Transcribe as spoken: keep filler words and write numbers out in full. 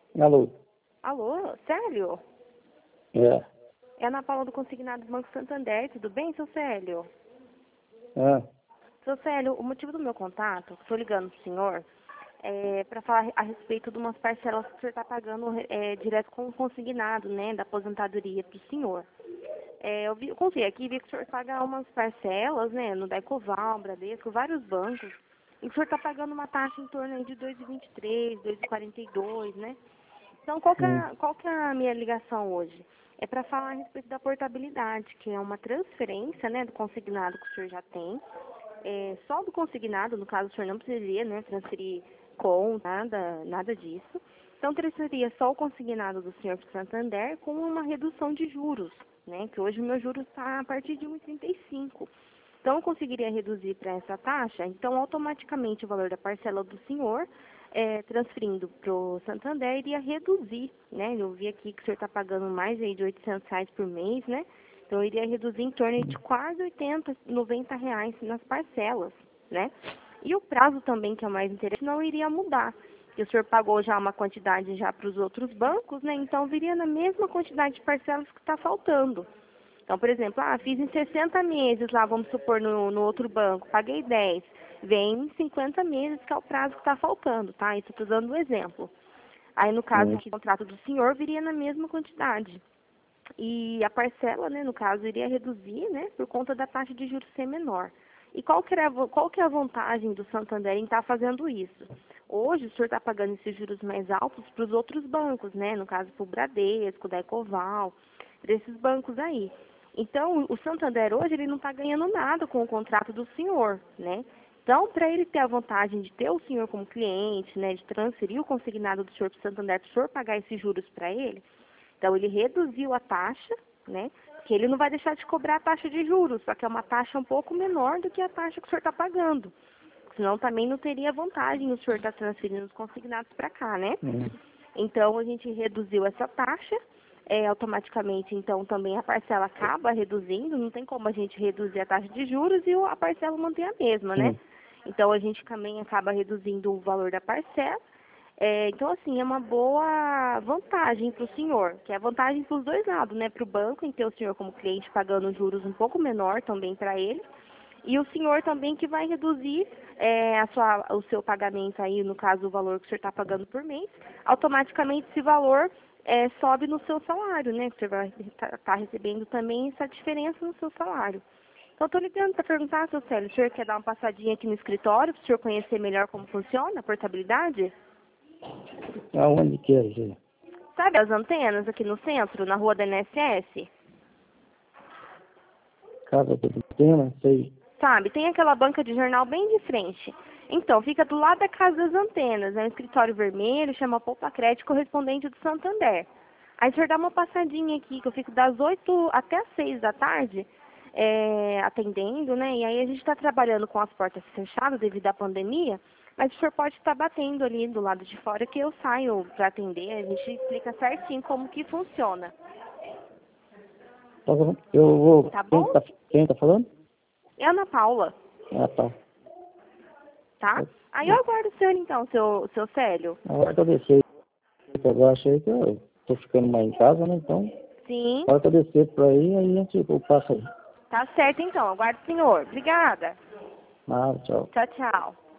Alô? Alô, Célio? É. É a Ana Paula do Consignado do Banco Santander, tudo bem, seu Célio? Ah, Seu Célio, o motivo do meu contato, estou ligando para o senhor, é para falar a respeito de umas parcelas que o senhor está pagando é, direto com o consignado, né, da aposentadoria para o senhor. É, eu, vi, eu confio aqui, vi que o senhor paga umas parcelas, né, no Daicoval, Bradesco, vários bancos, e que o senhor está pagando uma taxa em torno aí de dois vírgula vinte e três, dois vírgula quarenta e dois, né? Então, qual que, hum, é, qual que é a minha ligação hoje? É para falar a respeito da portabilidade, que é uma transferência, né, do consignado que o senhor já tem. É, só do consignado, no caso, o senhor não precisaria, né, transferir com, nada, nada disso. Então, transferia só o consignado do senhor para o Santander com uma redução de juros, né, que hoje o meu juros está a partir de um vírgula trinta e cinco. Então, eu conseguiria reduzir para essa taxa, então, automaticamente, o valor da parcela do senhor, é, transferindo para o Santander, iria reduzir, né? Eu vi aqui que o senhor está pagando mais aí de oitocentos reais por mês, né? Então, eu iria reduzir em torno de quase oitenta, noventa reais nas parcelas, né? E o prazo também, que é o mais interessante, não iria mudar. Porque o senhor pagou já uma quantidade já para os outros bancos, né? Então, viria na mesma quantidade de parcelas que está faltando. Então, por exemplo, ah, fiz em sessenta meses lá, vamos supor, no, no outro banco, paguei dez, vem em cinquenta meses, que é o prazo que está faltando, tá? Isso estou dando um exemplo. Aí, no caso hum, aqui, o contrato do senhor viria na mesma quantidade. E a parcela, né, no caso, iria reduzir, né, por conta da taxa de juros ser menor. E qual que, era, a vo- qual que é a vantagem do Santander em estar fazendo isso? Hoje, o senhor está pagando esses juros mais altos para os outros bancos, né, no caso, para o Bradesco, da Ecoval, desses bancos aí. Então, o Santander hoje, ele não está ganhando nada com o contrato do senhor, né? Então, para ele ter a vantagem de ter o senhor como cliente, né, de transferir o consignado do senhor para o Santander, para o senhor pagar esses juros para ele, então, ele reduziu a taxa, né? Que ele não vai deixar de cobrar a taxa de juros, só que é uma taxa um pouco menor do que a taxa que o senhor está pagando. Senão também não teria vantagem o senhor estar transferindo os consignados para cá, né? hum. Então, a gente reduziu essa taxa, é, automaticamente, então, também a parcela acaba reduzindo, não tem como a gente reduzir a taxa de juros e o- a parcela mantém a mesma, né? Sim. Então, a gente também acaba reduzindo o valor da parcela. É, então, assim, é uma boa vantagem para o senhor, que é vantagem para os dois lados, né? Para o banco, em ter o senhor como cliente pagando juros um pouco menor também para ele, e o senhor também que vai reduzir é, a sua, o seu pagamento aí, no caso, o valor que o senhor está pagando por mês, automaticamente esse valor é, sobe no seu salário, né? Que você vai estar tá recebendo também essa diferença no seu salário. Então, estou ligando para perguntar, seu Célio, o senhor quer dar uma passadinha aqui no escritório para o senhor conhecer melhor como funciona a portabilidade? Aonde que é, gente? Sabe as antenas aqui no centro, na rua da N S S? Casa do tema, sei. Sabe, tem aquela banca de jornal bem de frente. Então, fica do lado da Casa das Antenas, é um escritório vermelho, chama Poupa Crédito, correspondente do Santander. Aí o senhor dá uma passadinha aqui, que eu fico das oito até as seis da tarde, é, atendendo, né? E aí a gente está trabalhando com as portas fechadas devido à pandemia, mas o senhor pode estar batendo ali do lado de fora que eu saio para atender, a gente explica certinho como que funciona. Tá bom. Eu vou. Tá Quem bom? tá, quem tá falando? É Ana Paula, Ah, tá. tá? Aí eu aguardo o senhor então, seu, seu Célio. Agora que eu descer, eu achei que eu tô ficando mais em casa, né? Então, Sim, agora que eu descer por aí, aí a gente eu passo aí. tá certo então, aguardo o senhor. Obrigada. Ah, tchau. Tchau, tchau.